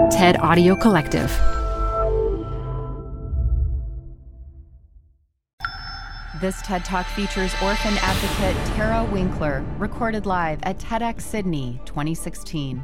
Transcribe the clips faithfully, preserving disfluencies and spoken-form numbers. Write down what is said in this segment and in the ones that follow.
TED Audio Collective. This TED Talk features orphan advocate Tara Winkler, recorded live at TEDx Sydney twenty sixteen.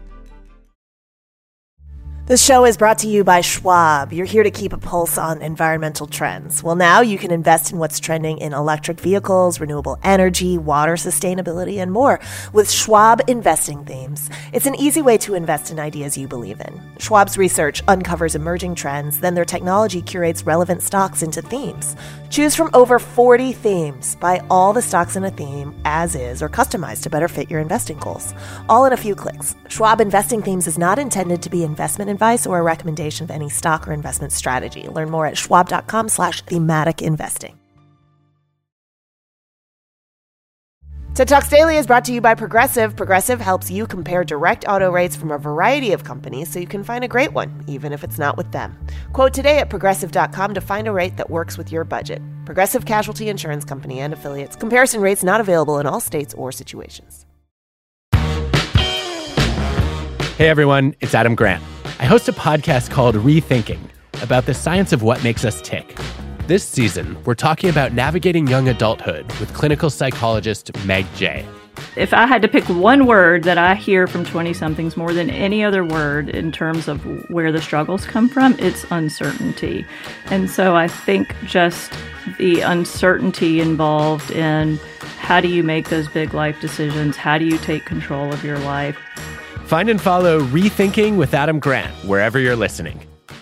This show is brought to you by Schwab. You're here to keep a pulse on environmental trends. Well, now you can invest in what's trending in electric vehicles, renewable energy, water sustainability, and more with Schwab Investing Themes. It's an easy way to invest in ideas you believe in. Schwab's research uncovers emerging trends, then their technology curates relevant stocks into themes. Choose from over forty themes. Buy all the stocks in a theme as is or customized to better fit your investing goals. All in a few clicks. Schwab Investing Themes is not intended to be investment advice or a recommendation of any stock or investment strategy. Learn more at schwab.com slash thematic investing. TED Talks Daily is brought to you by Progressive. Progressive helps you compare direct auto rates from a variety of companies so you can find a great one, even if it's not with them. Quote today at progressive dot com to find a rate that works with your budget. Progressive Casualty Insurance Company and Affiliates. Comparison rates not available in all states or situations. Hey everyone, it's Adam Grant. I host a podcast called Rethinking about the science of what makes us tick. This season, we're talking about navigating young adulthood with clinical psychologist Meg Jay. If I had to pick one word that I hear from twenty-somethings more than any other word in terms of where the struggles come from, it's uncertainty. And so I think just the uncertainty involved in how do you make those big life decisions? How do you take control of your life? Find and follow Rethinking with Adam Grant wherever you're listening.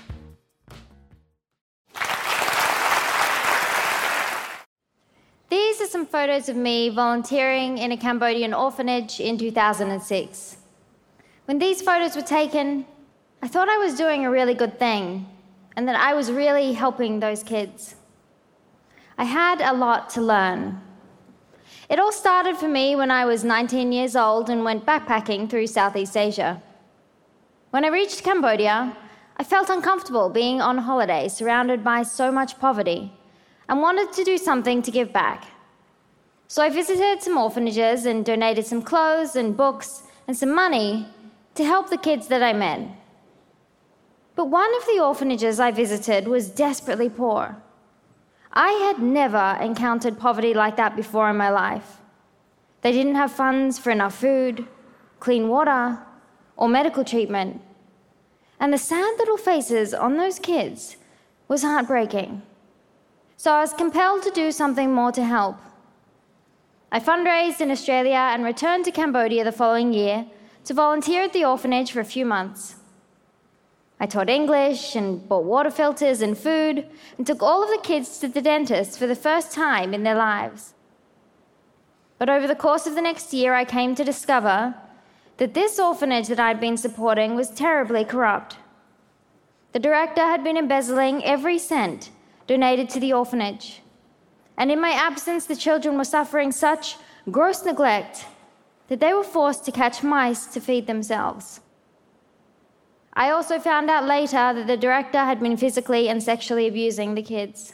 These are some photos of me volunteering in a Cambodian orphanage in two thousand six. When these photos were taken, I thought I was doing a really good thing and that I was really helping those kids. I had a lot to learn. It all started for me when I was nineteen years old and went backpacking through Southeast Asia. When I reached Cambodia, I felt uncomfortable being on holiday surrounded by so much poverty and wanted to do something to give back. So I visited some orphanages and donated some clothes and books and some money to help the kids that I met. But one of the orphanages I visited was desperately poor. I had never encountered poverty like that before in my life. They didn't have funds for enough food, clean water, or medical treatment. And the sad little faces on those kids was heartbreaking. So I was compelled to do something more to help. I fundraised in Australia and returned to Cambodia the following year to volunteer at the orphanage for a few months. I taught English and bought water filters and food and took all of the kids to the dentist for the first time in their lives. But over the course of the next year, I came to discover that this orphanage that I'd been supporting was terribly corrupt. The director had been embezzling every cent donated to the orphanage. And in my absence, the children were suffering such gross neglect that they were forced to catch mice to feed themselves. I also found out later that the director had been physically and sexually abusing the kids.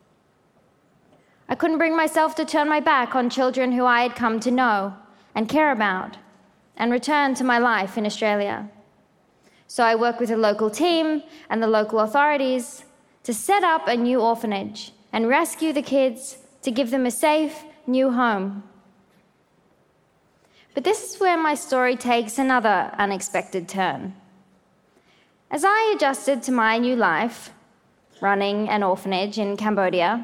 I couldn't bring myself to turn my back on children who I had come to know and care about and return to my life in Australia. So I worked with a local team and the local authorities to set up a new orphanage and rescue the kids to give them a safe new home. But this is where my story takes another unexpected turn. As I adjusted to my new life, running an orphanage in Cambodia,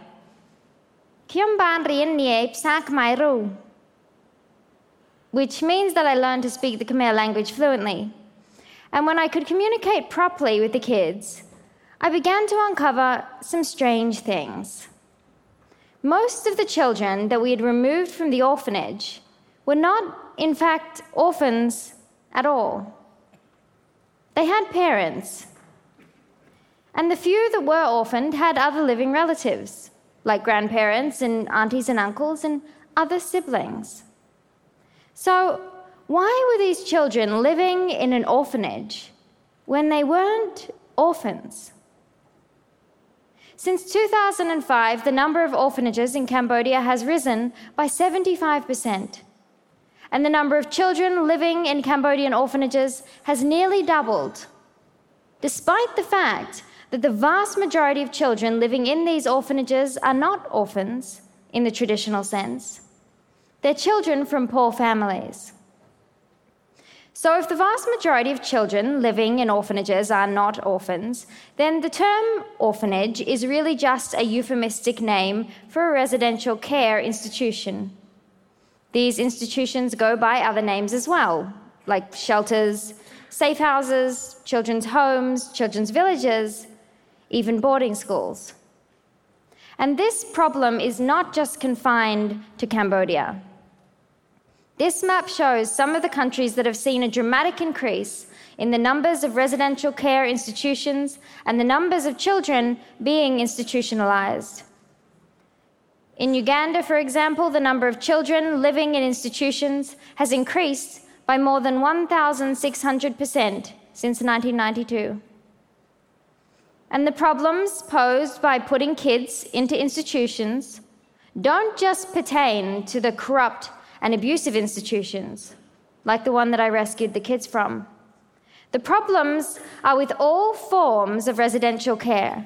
which means that I learned to speak the Khmer language fluently. And when I could communicate properly with the kids, I began to uncover some strange things. Most of the children that we had removed from the orphanage were not, in fact, orphans at all. They had parents. And the few that were orphaned had other living relatives, like grandparents and aunties and uncles and other siblings. So why were these children living in an orphanage when they weren't orphans? Since two thousand five, the number of orphanages in Cambodia has risen by seventy-five percent. And the number of children living in Cambodian orphanages has nearly doubled. despite the fact that the vast majority of children living in these orphanages are not orphans in the traditional sense. They're children from poor families. So if the vast majority of children living in orphanages are not orphans, then the term orphanage is really just a euphemistic name for a residential care institution. These institutions go by other names as well, like shelters, safe houses, children's homes, children's villages, even boarding schools. And this problem is not just confined to Cambodia. This map shows some of the countries that have seen a dramatic increase in the numbers of residential care institutions and the numbers of children being institutionalized. In Uganda, for example, the number of children living in institutions has increased by more than one thousand six hundred percent since nineteen ninety-two. And the problems posed by putting kids into institutions don't just pertain to the corrupt and abusive institutions, like the one that I rescued the kids from. The problems are with all forms of residential care.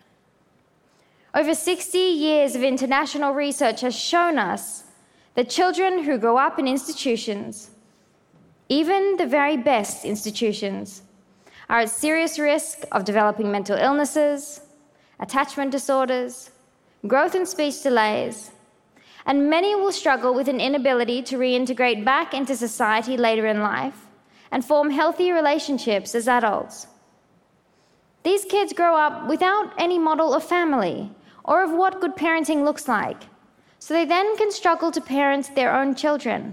Over sixty years of international research has shown us that children who grow up in institutions, even the very best institutions, are at serious risk of developing mental illnesses, attachment disorders, growth and speech delays, and many will struggle with an inability to reintegrate back into society later in life and form healthy relationships as adults. These kids grow up without any model of family or of what good parenting looks like, so they then can struggle to parent their own children.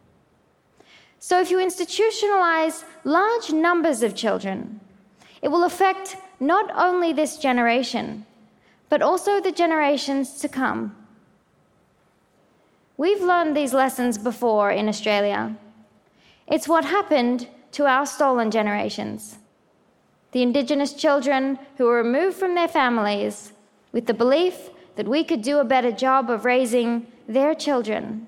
So if you institutionalize large numbers of children, it will affect not only this generation, but also the generations to come. We've learned these lessons before in Australia. It's what happened to our stolen generations. The Indigenous children who were removed from their families with the belief that we could do a better job of raising their children.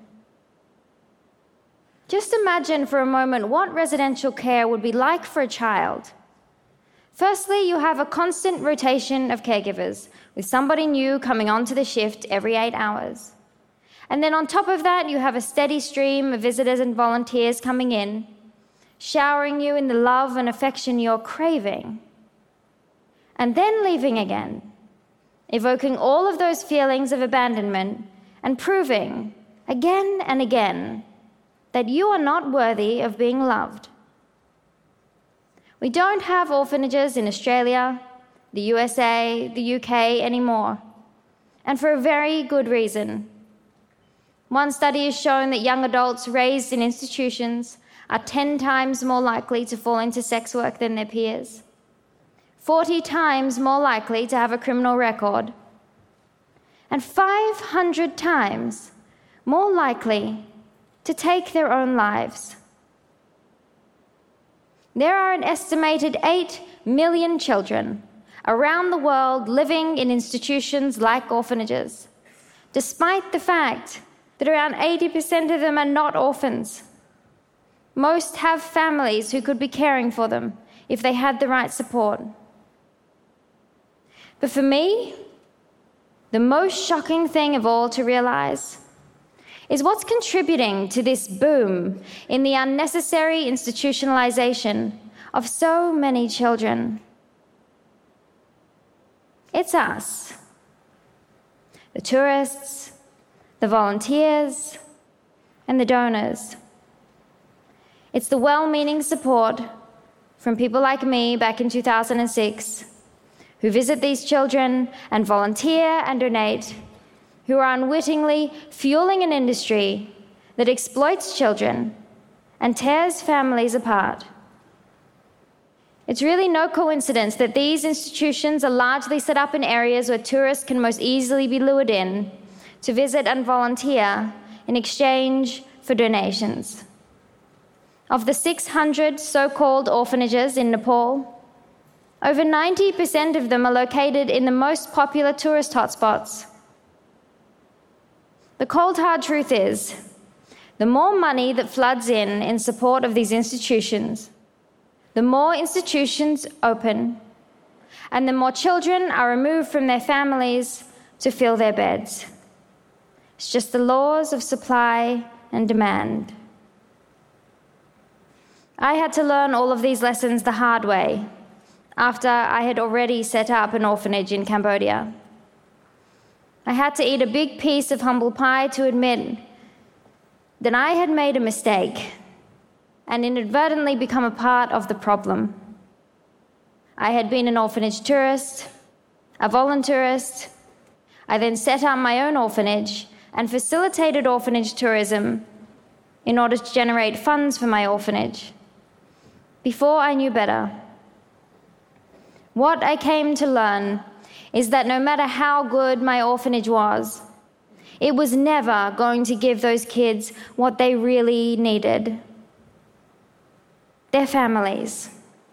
Just imagine for a moment what residential care would be like for a child. Firstly, you have a constant rotation of caregivers, with somebody new coming onto the shift every eight hours. And then on top of that, you have a steady stream of visitors and volunteers coming in, showering you in the love and affection you're craving, and then leaving again, evoking all of those feelings of abandonment and proving again and again that you are not worthy of being loved. We don't have orphanages in Australia, the U S A, the U K anymore, and for a very good reason. One study has shown that young adults raised in institutions are ten times more likely to fall into sex work than their peers, forty times more likely to have a criminal record, and five hundred times more likely to take their own lives. There are an estimated eight million children around the world living in institutions like orphanages, despite the fact that around eighty percent of them are not orphans. Most have families who could be caring for them if they had the right support. But for me, the most shocking thing of all to realize is what's contributing to this boom in the unnecessary institutionalization of so many children. It's us, the tourists, the volunteers, and the donors. It's the well-meaning support from people like me back in two thousand six who visit these children and volunteer and donate, who are unwittingly fueling an industry that exploits children and tears families apart. It's really no coincidence that these institutions are largely set up in areas where tourists can most easily be lured in to visit and volunteer in exchange for donations. Of the six hundred so-called orphanages in Nepal, over ninety percent of them are located in the most popular tourist hotspots. The cold hard truth is, the more money that floods in in support of these institutions, the more institutions open, and the more children are removed from their families to fill their beds. It's just the laws of supply and demand. I had to learn all of these lessons the hard way after I had already set up an orphanage in Cambodia. I had to eat a big piece of humble pie to admit that I had made a mistake and inadvertently become a part of the problem. I had been an orphanage tourist, a volunteerist. I then set up my own orphanage and facilitated orphanage tourism in order to generate funds for my orphanage. Before I knew better, what I came to learn is that no matter how good my orphanage was, it was never going to give those kids what they really needed: their families.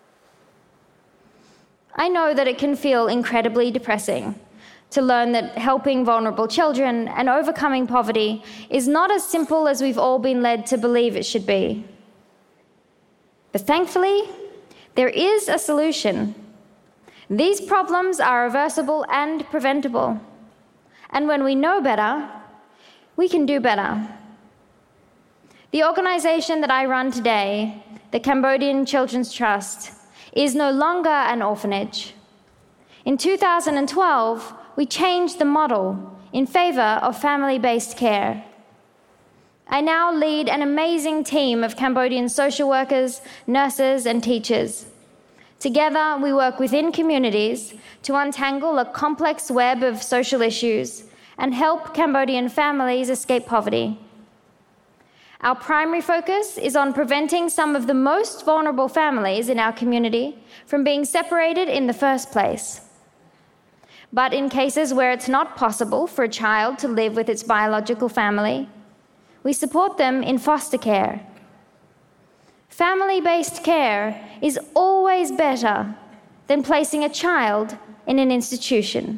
I know that it can feel incredibly depressing to learn that helping vulnerable children and overcoming poverty is not as simple as we've all been led to believe it should be. But thankfully, there is a solution. These problems are reversible and preventable. And when we know better, we can do better. The organization that I run today, the Cambodian Children's Trust, is no longer an orphanage. In two thousand twelve, we changed the model in favor of family-based care. I now lead an amazing team of Cambodian social workers, nurses, and teachers. Together, we work within communities to untangle a complex web of social issues and help Cambodian families escape poverty. Our primary focus is on preventing some of the most vulnerable families in our community from being separated in the first place. But in cases where it's not possible for a child to live with its biological family, we support them in foster care. Family-based care is always better than placing a child in an institution.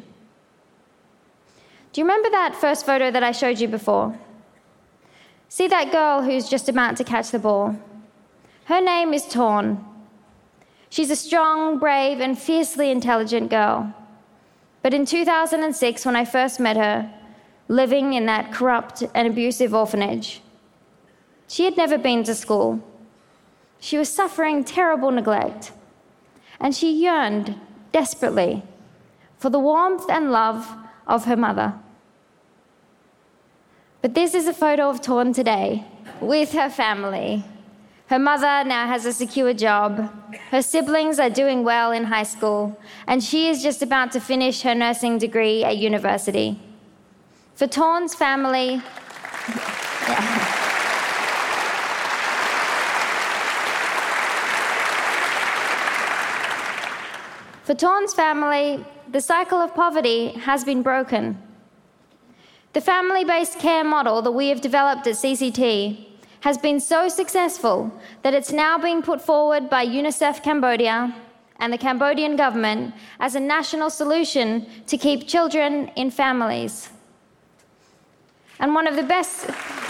Do you remember that first photo that I showed you before? See that girl who's just about to catch the ball? Her name is Torn. She's a strong, brave, and fiercely intelligent girl. But in two thousand six, when I first met her, living in that corrupt and abusive orphanage, she had never been to school. She was suffering terrible neglect, and she yearned desperately for the warmth and love of her mother. But this is a photo of Torn today with her family. Her mother now has a secure job. Her siblings are doing well in high school, and she is just about to finish her nursing degree at university. For Torn's family, yeah. For Torn's family, the cycle of poverty has been broken. The family-based care model that we have developed at C C T has been so successful that it's now being put forward by UNICEF Cambodia and the Cambodian government as a national solution to keep children in families. And one of the best...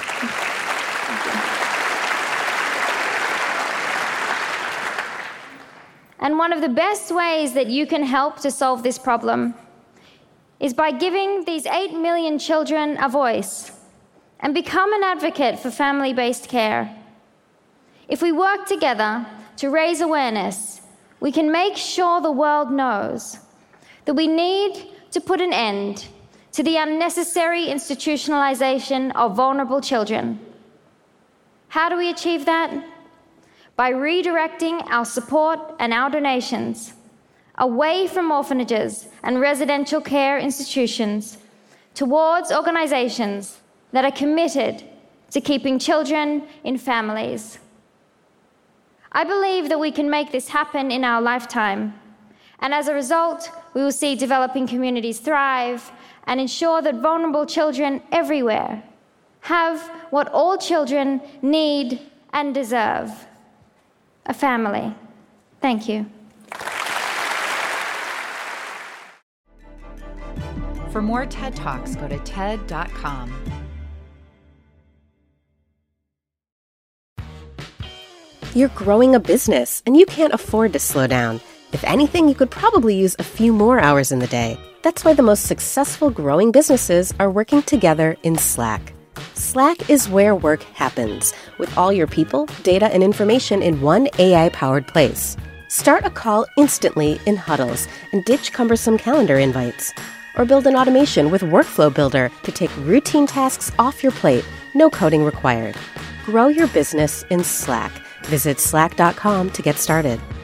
And one of the best ways that you can help to solve this problem is by giving these eight million children a voice and become an advocate for family-based care. If we work together to raise awareness, we can make sure the world knows that we need to put an end to the unnecessary institutionalization of vulnerable children. How do we achieve that? By redirecting our support and our donations away from orphanages and residential care institutions towards organizations that are committed to keeping children in families. I believe that we can make this happen in our lifetime, and as a result, we will see developing communities thrive and ensure that vulnerable children everywhere have what all children need and deserve: a family. Thank you. For more TED Talks, go to TED dot com. You're growing a business, and you can't afford to slow down. If anything, you could probably use a few more hours in the day. That's why the most successful growing businesses are working together in Slack. Slack is where work happens, with all your people, data, and information in one A I-powered place. Start a call instantly in huddles and ditch cumbersome calendar invites. Or build an automation with Workflow Builder to take routine tasks off your plate, no coding required. Grow your business in Slack. Visit slack dot com to get started.